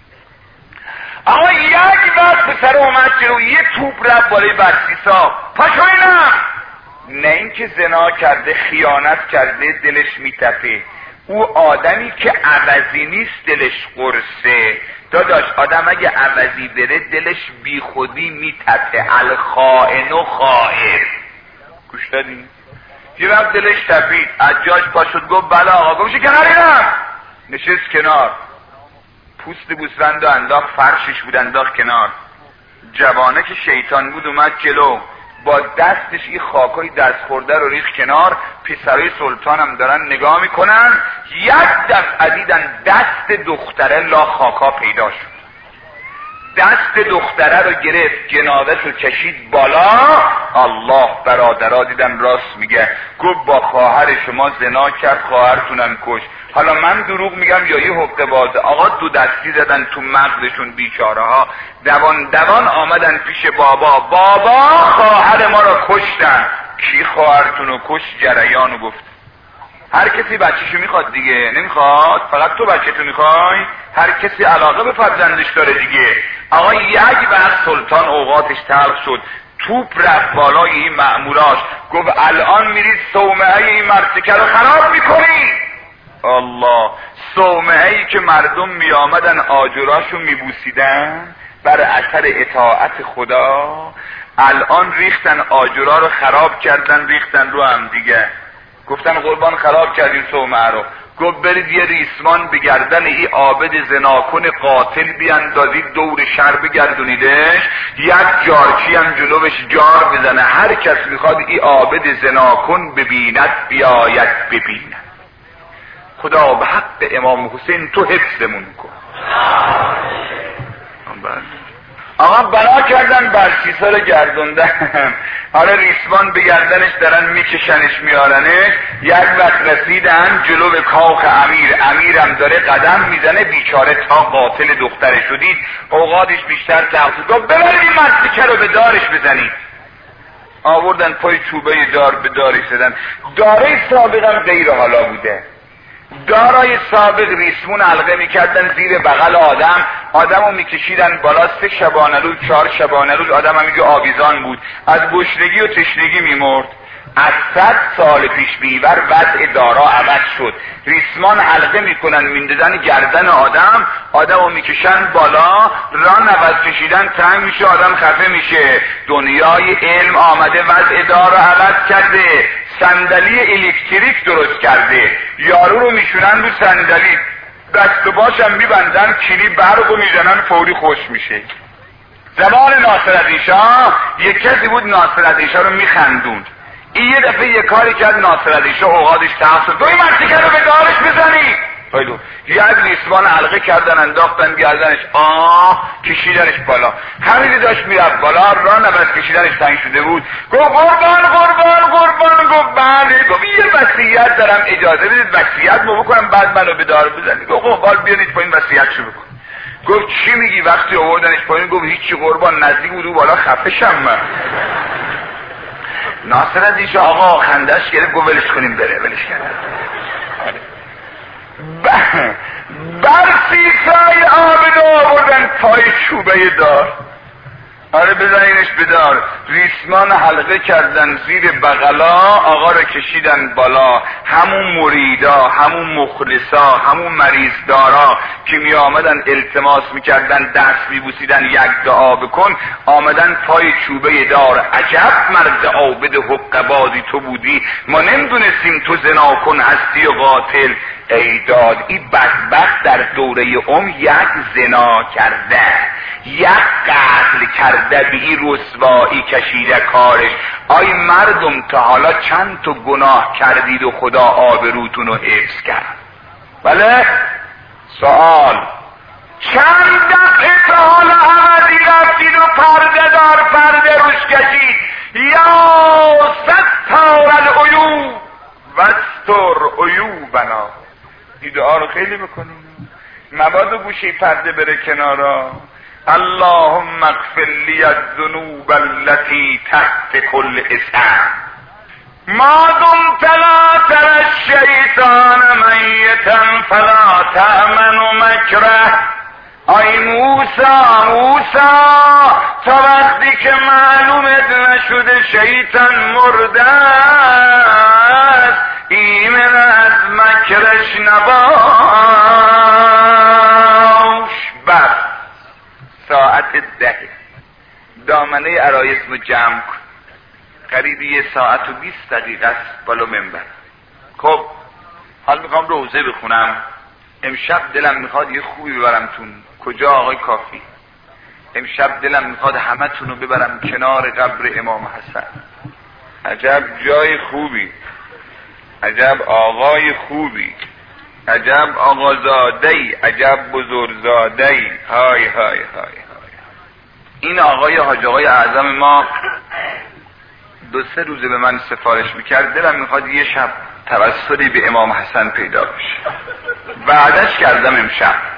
آقا یک وقت پسر اومد جلو، یه توپ رفت بالای برسیسا، پاشو اینم. نه اینکه زنا کرده، خیانت کرده، دلش میتپه. او آدمی که عوضی نیست دلش قرصه. داداش آدم اگه عوضی بره دلش بی خودی میتپه. الخائن و خائر. گوش دادی؟ یه وقت دلش تپید، از جاش پاشد گفت بله آقا. گفت کنار اینم. نشست کنار، پوست گوسفند و انداخت، فرشش بود انداخت کنار. جوانه که شیطان بود اومد جلو، با دستش این خاکای دست خورده رو ریخت کنار. پسرای سلطان هم دارن نگاه میکنن. یک دفعه دیدن دست دختره لا خاکا پیدا شد. دست دختره رو گرفت، جنازه رو کشید بالا. الله، برادرها دیدن راست میگه، گفت با خواهر شما زنا کرد، خواهرتونم کش. حالا من دروغ میگم یا یه حقه بازه؟ آقا 2 دستی زدن تو مغزشون بیچاره ها. دوان آمدن پیش بابا. بابا خواهر ما رو کشتن. کی خواهرتونو کش؟ جریانو گفت. هر کسی بچه‌شو میخواد دیگه، نمیخواد؟ فقط تو بچه‌تو میخوای؟ هر کسی علاقه به فرزندش داره دیگه. آقا یک وقت سلطان اوقاتش تلخ شد، توپ رفت بالای این مأموراش، گفت الان میرید صومعه این مرتکه رو خراب میکنی. الله، صومعه‌ای که مردم میآمدن آجراشو میبوسیدن بر اثر اطاعت خدا، الان ریختن آجرا رو خراب کردن، ریختن رو هم دیگه. گفتن قربان خراب کردین صومعه رو. گفت برید یه ریسمان به گردن ای عابد زناکن قاتل بیاندازید، دور شهر بگردونیدش، یک جارچی هم جلوش جار بزنه، هر کس میخواد ای عابد زناکن ببیند بیاید ببیند. خدا به حق امام حسین تو حفظمون کن. آقا بنا کردن برسیسا رو گردوندن. حالا ریسمان به گردنش دارن میکشنش میارنش. یک وقت رسیدن جلو به کاخ امیرم داره قدم میزنه، بیچاره تا قاتل دخترش شدید اوقاتش بیشتر تحصیل. گفت ببرید این مرتکه رو به دارش بزنید. آوردن پای چوبه دار به دارش زدن. داره سابقا غیر حالا بوده. دارای سابق ریسمون حلقه میکردن زیر بغل آدمو میکشیدن بالا. 3 شبانه روز 4 شبانه روز آدم هم میگه آویزان بود، از گشنگی و تشنگی میمرد. از 100 سال پیش بیور وضع دارا عوض شد. ریسمان حلقه میکنن میندازن گردن آدمو میکشن بالا. ران عوض کشیدن تنگ میشه، آدم خفه میشه. دنیای علم آمده وضع دارا عوض کرده، صندلی الکتریک درست کرده. یارو رو میشونن رو صندلی، دست و باشم میبندن، کلی برقو میزنن، فوری خوش میشه. زمان ناصرالدین شاه یک کسی بود ناصرالدین شاه رو میخندوند. این یه دفعه یه کاری کرد ناصرالدین شاه اوقاتش تحصیل. دوی مرتکه رو به دارش بزنی. یک ریسمان حلقه کردن انداختن گردنش، کشیدنش بالا. همینی داشت میرفت بالا، راه نبرد کشیدنش تنگ شده بود. گفت قربان. گفت بله. گفت یه وصیت دارم، اجازه بدید وصیت مو بکنم بعد منو به دار بزنید. گفت قربان بیانید پایین وصیت شو بکن. گفت چی میگی؟ وقتی آوردنش پایین گفت هیچی قربان، نزدیک بود بالا خفه شم من. ناصر از ایش آقا خندش گرفت گفت ولش کنیم بره، ولش کردن. بر سیسای آب آوردن پای چوبه دار. آره بزنینش بدار. ریسمان حلقه کردن زیر بغلا، آقا رو کشیدن بالا. همون مریدا، همون مخلصا، همون مریضدارا که می آمدن التماس میکردن، دست میبوسیدن یک دعا بکن، آمدن پای چوبه دار. عجب مرد عابد حق بازی تو بودی، ما نمیدونستیم تو زنا کن هستی و قاتل. ای داد این بدبخت در دوره یک زنا کرده، یک قتل کرده، به این رسوایی کشیده کارش. آی مردم تا حالا چند تا گناه کردید و خدا آبروتون رو حفظ کرد؟ بله؟ سوال چند دفعه تا حالا عوضی رفتید و پرده دار پرده روش کشید؟ یا ستار العیوب واستر عیوبنا. این دعا رو خیلی بکنیم، مبادا گوشه پرده بره کنارا. اللهم اغفر لی الذنوب التي تحت كل اسم ما دمت لا ترى الشیطان میتا فلا تأمن مکره. ای موسی تا وقتی که معلومت نشده شیطان مرده است، ایمن از مکرش نباش. بس ساعت 10 دامنه عرایس رو جمع کن، قریب 1 ساعت و 20 دقیقه است بالا منبر. خب حال میخوام روزه بخونم. امشب دلم میخواد یه خوبی ببرمتون. کجا آقای کافی؟ امشب دلم میخواد همه تون رو ببرم کنار قبر امام حسن. عجب جای خوبی، عجب آقای خوبی، عجب آقازادهی، عجب بزرگزادهی. های های های های. این آقای حاج آقای اعظم ما 2-3 روزه به من سفارش میکرد، دلم میخواد یه شب توسلی به امام حسن پیدا بشه. وعدش کردم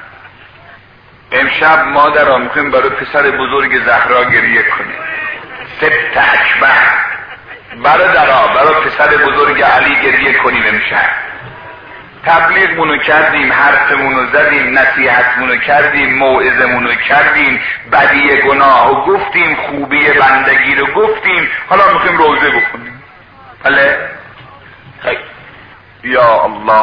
امشب مادرها میخوایم برای پسر بزرگ زهرا گریه کنیم. 7 اکبر برادرها برای پسر بزرگ علی گریه کنیم. امشب تبلیغمونو کردیم، حرفمونو زدیم، نصیحتمونو کردیم، موعظمونو کردیم، بدی گناه رو گفتیم، خوبی بندگی رو گفتیم. حالا میخوایم روزه بخونیم. بله خیلی. یا الله،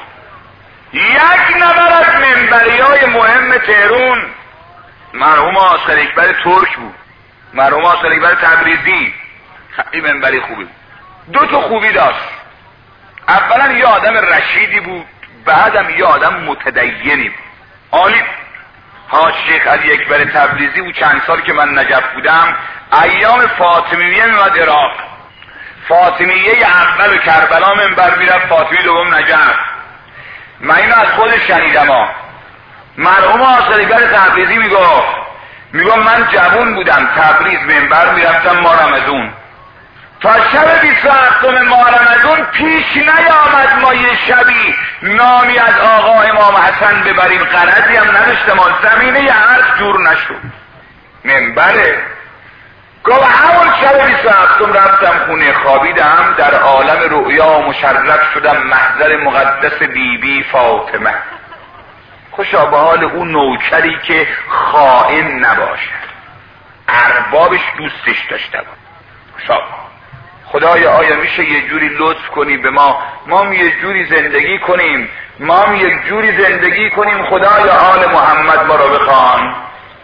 یک نفر از منبریای مهم تهران مرحوم آصل اکبر ترک بود، مرحوم آصل اکبر تبریزی. خیلی منبری خوبی بود. 2 تا خوبی داشت. اولا یه آدم رشیدی بود، بعدم یه آدم متدینی بود. عالی. حاج شیخ علی اکبر تبریزی او چند سال که من نجف بودم ایام فاطمیه میاد عراق. فاطمیه اول کربلا منبر میرفت، فاطمیه دوم نجف. من اینو از خودش شنیدم. مرحوم آصل اکبر تبریزی میگو من جوان بودم تبریز منبر میرفتم ما رمضان، تا شب 27 ماه رمضان پیش نیامد ما یه شبی نامی از آقا امام حسن ببریم. غرضی هم نداشتم، زمینه یه حرف جور نشد. منبره. گفت همون شب 27 رفتم خونه خوابیدم، در عالم رؤیا مشرف شدم محضر مقدس بی فاطمه. خوشا به حال اون نوکری که خائن نباشد، اربابش دوستش داشته بود. خوشا خدایا آیا میشه یه جوری لطف کنی به ما هم یه جوری زندگی کنیم، ما هم یک جوری زندگی کنیم. خدایا آل محمد ما رو بخوان.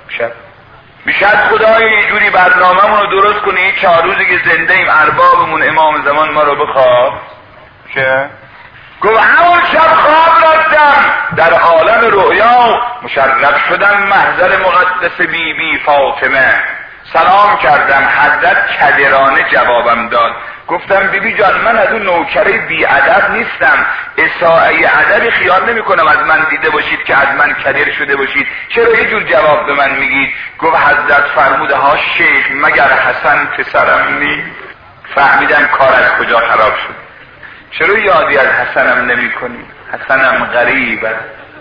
میشد خدایا یه جوری برنامه‌مون رو درست کنی 4 روزی که زنده ایم اربابمون امام زمان ما رو بخواد. چه؟ گفت همون شب خواب رفتم در عالم رؤیا مشرف شدم محضر مقدس بی فاطمه. سلام کردم، حضرت کدرانه جوابم داد. گفتم بیبی جان من از اون نوکره بی ادب نیستم، اساءه ادبی خیال نمی کنم از من دیده باشید که از من کدر شده باشید. چرا یه جور جواب به من میگید؟ گفت حضرت فرموده ها شیخ مگر حسن پسرم نی؟ فهمیدم کار از کجا خراب شد. چرا یادی از حسنم نمی کنی؟ حسنم غریبه،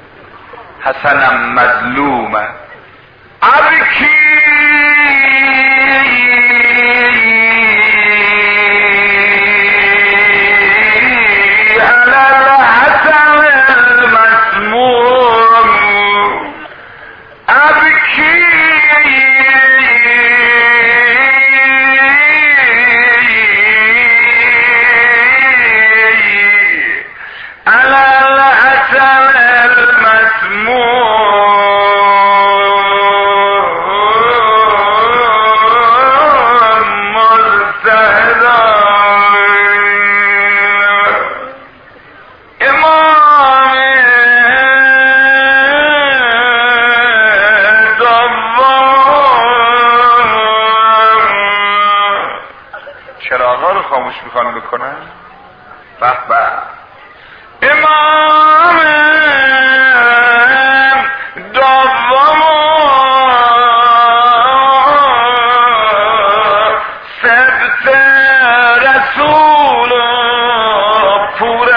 حسنم مظلومه. ابکی چراغا رو خاموش میخوان بکنن. به به امام دوم سبت رسول پور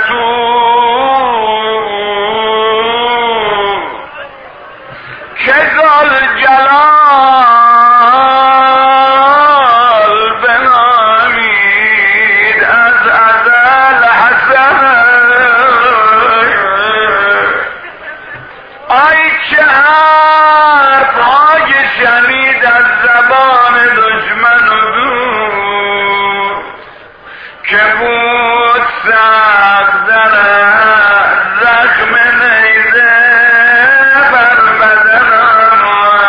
بطول که ذل جلال بنامید از ازل حسن. آی چه حرف‌های شنید از زبان دشمن و دور که بود سخت در زخم نیزه بر بدنم.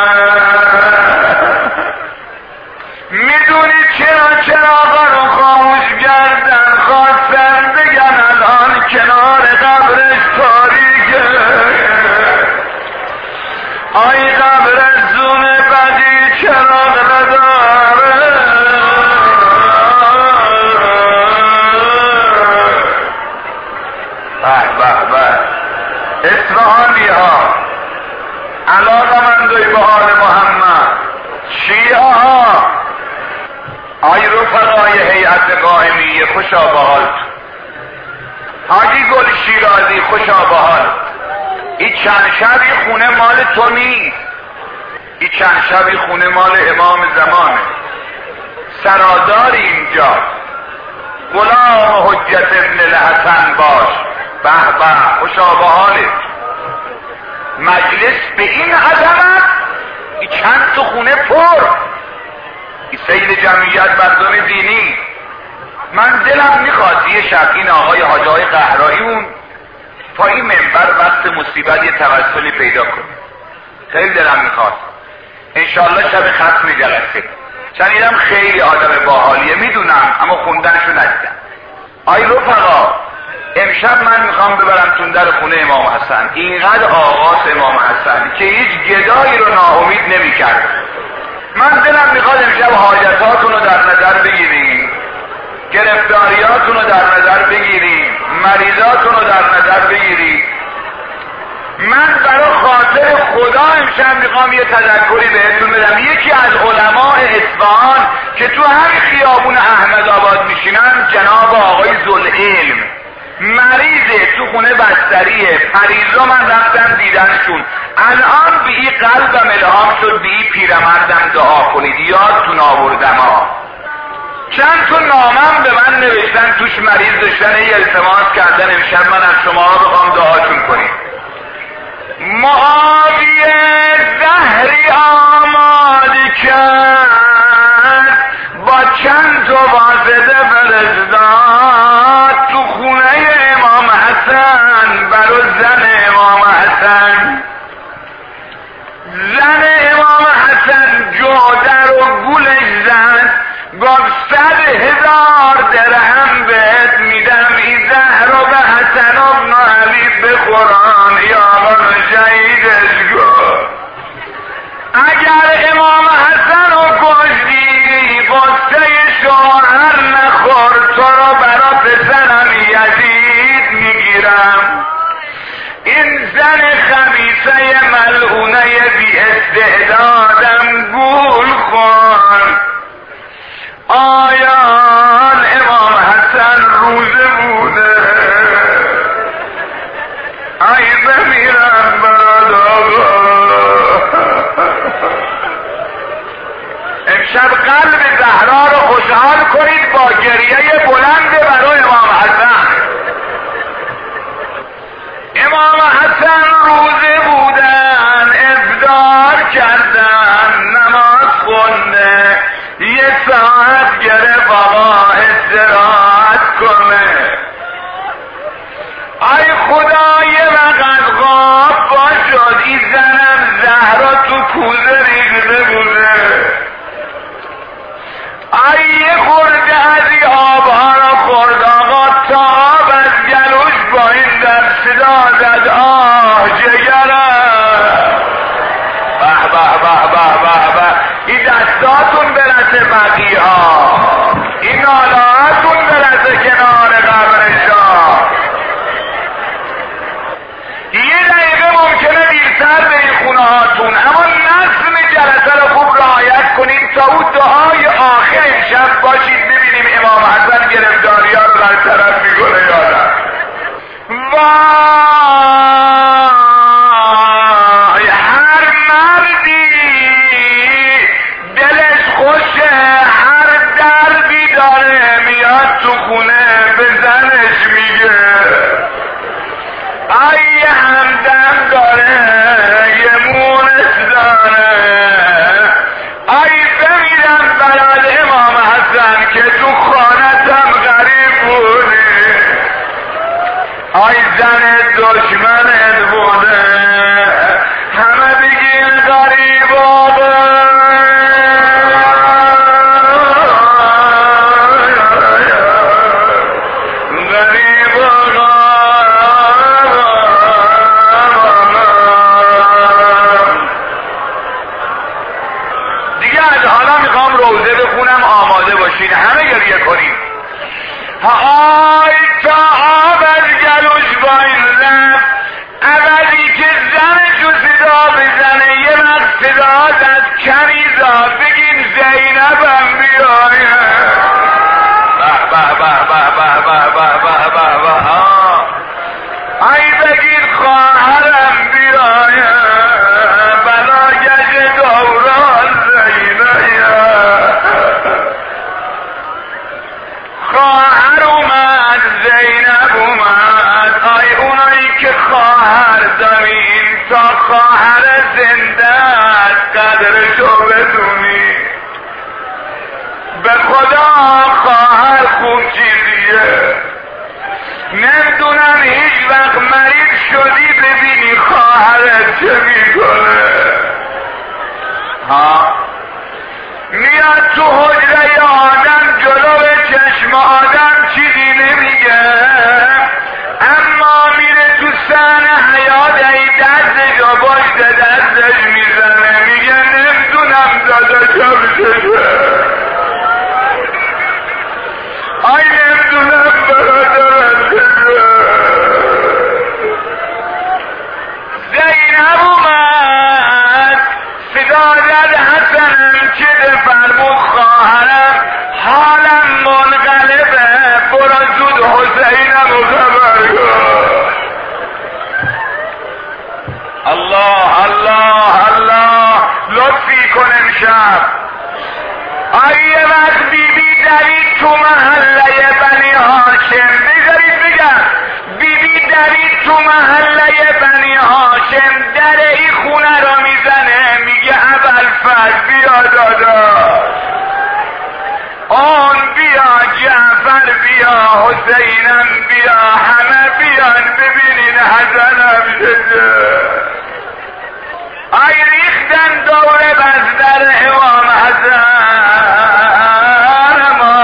میدونی چرا چراغا رو خاموش کردن؟ خواستن بگن الان کنار قبرش تاریکه. آی قبر زون بدی چراغ نداره. به اصفهانی ها علاقمندی به حال محمد، شیعه ها، آی رفقای هیئت قائمیه خوشا به حال، حاجی گل شیرازی خوشا به حال. این چند شبی خونه مال تو نیست، این چند شبی خونه مال امام زمانه. سرادار اینجا غلام حجت ابن الحسن باش. به خوشا به حالت. مجلس به این عظمت، این چند تا خونه پر، این سیل جمعیت مردم دینی. من دلم میخواد یه شب این آقای حاجای قهراییون تا این منبر وقت مصیبت یه توسلی پیدا کنه. خیلی دلم میخواد. انشالله شب ختم جلسه. شنیدم خیلی آدم باحالیه، میدونم، اما خوندنشو ندیدم. آی رفقا، امشب من میخوام ببرم تون در خونه امام حسن. اینقدر آغاز امام حسن که هیچ گدایی رو ناامید نمیکرد. من دلم میخواد امشب حاجتاتون رو در نظر بگیریم، گرفتاریاتون رو در نظر بگیریم، مریضاتون رو در نظر بگیریم. من برای خاطر خدا امشب میخوام یه تذکری بهتون بدم. یکی از علماء اصفهان که تو همین خیابون احمد آباد میشینن، جناب آقای ذوالعلم، مریضه، تو خونه بستریه. پریزا من رفتم دیدنشون. الان به این قلبم الهام شد به این پیرمردم دعا کنید، یادتون آوردم ها. چند تا نامم به من نوشتن توش مریض داشتن، ای التماس کردن امشب من از شما بخوام دعاتون کنید. معاویه زهری آماده کرد، با چند تا واسطه فرستاد تو خونه امام حسن برای زن امام حسن. زن امام حسن جادر و گولش زد، گفت 100,000 درهم بهت میدم این زهر رو به حسن ابن علی بخوران یا من شهیدش کن. اگر امام حسن رو کشتی قصه شوهر نخور، تو رو برا پسرم یزید میگیرم. این زن خبیثه ملعونه بی استعدادم گول خور. آیان امام حسن روزه بوده، ای بمیرم براد آقا. امشب قلب زهرا رو خوشحال کنید با گریه بلند برای امام حسن. امام حسن روزه بودن، افطار کردن، نماز خونده، یه ساعت گرفت آقا استراحت کنه. ای خدا یه وقت خواب باشد این زنم زهرا تو کوزه ریخته بوده. ای یه خورده از این آبها را خورد آقا تا آب از گلوش با این در صدا زد آه جگرم. به به به به به به، این دستاتون برسه بقیه ها، این عنایت کنید تا او دعای آخر شب باشید ببینیم امام حسن گرفتاری ها رو برطرف میکنه یا نه. وای هر مردی دلش خوشه هر دردی داره میاد تو خونه به زنش میگه ای همدم داره یه مونس داره ای بمیرم برای امام حسن که تو خانتم غریب بودی ای زن دشمنت بوده همه بگین غریب آبه همه گریه کنیم های تا آب از گلوش با این لب اولی که زنشو صدا بزنه یه وقت صدا زد کنیزا بگین زینبم بیاید به به به به به به به به به ای بگین خواهرم بیاید بلا گشت دوران خواهر اومد زینب اومد آی اونایی که خواهر دارین تا خواهر زنده قدرشو بدونی به خدا خواهر خوب چیزیه نمیدونم هیچ وقت مریض شدی ببینی خواهرت چه میکنه ها میاد تو حجره آدم جلو چشم آدم چیزی نمیگه اما میره تو صحنه حیات ای دستش و پشت دستش میزنه میگه نمیدونم داداشم چشه آی نمیدونم برادرم چشه زینب اومد صدا زد حسنم چه فرمود خواهرم حالم منقلبه برو زود حسینم و خبر کن الله الله الله لطفی کن امشب آیه وقت بیبی دوید تو محله بنی هاشم بذارید بگم بیبی دوید تو محله بنی هاشم در این خونه رو میزنه میگه ابوالفضل بیا دادا آن بیا جعفر بیا حسینم بیا همه بیان ببینین حسنم شده ای ریختن دور بزدر امام حسن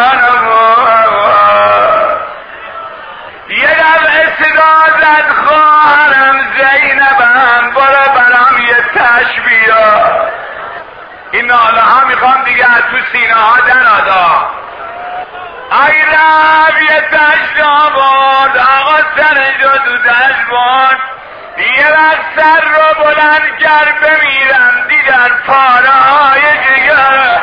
یه دفعه صدا زد خواهرم زینبم برو برام یه تش بیا این ناله ها میخوام دیگه از تو سینه ها درادا ای رب یه تش آورد آقا سرشو تو تش برد یه وقت سر رو بلند کرد بمیرم دیدن پاره های جگر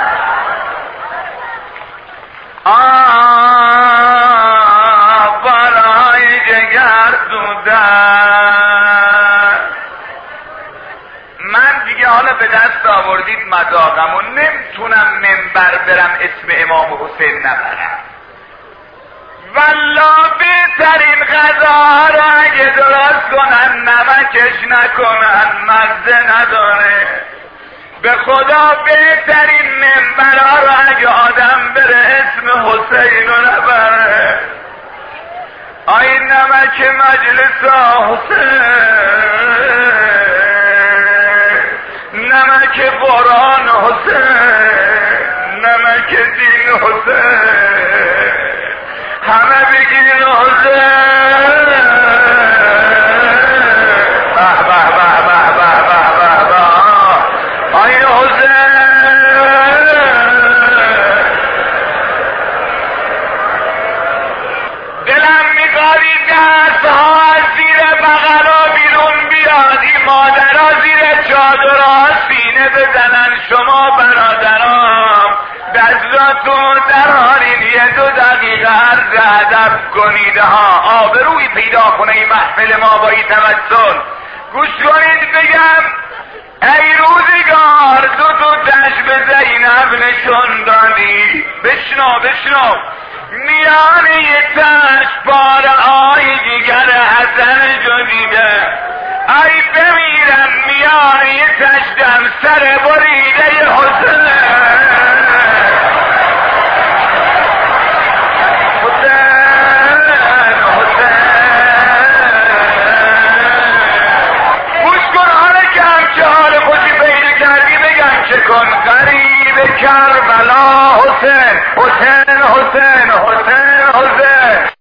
پاره های جگر دودن من دیگه حالا به دست آوردید مذاقم و نمیتونم منبر برم اسم امام حسین نبرم والله بهترین غذا را اگه درست کنن نمکش نکنن مزه نداره به خدا بهترین منبرها را اگه آدم بره اسم حسین رو نبره آی نمک مجلس حسین نمک قرآن حسین نمک دین حسین همه بگین حسین به به به به به به به به آی حسین دلم می‌خواد دست‌ها زیر بغل و بیرون بیاد این مادرها زیر چادرها سینه سینه بزنن شما برادرام، دستاتون در حالین 1-2 دقیقه عرض ادب کنید ها، آبروی پیدا کنه این محفل ما با این تمثل. گوش کنید بگم، ای روزگار تو چشم زینب نشون دادی. بشنو میان یه چشم بار آی دیگر حسن جدیده، ای بمیرم میان یه چشم سر بریده حسن. کن قریب کربلا حسین حسین حسین حسین حسین.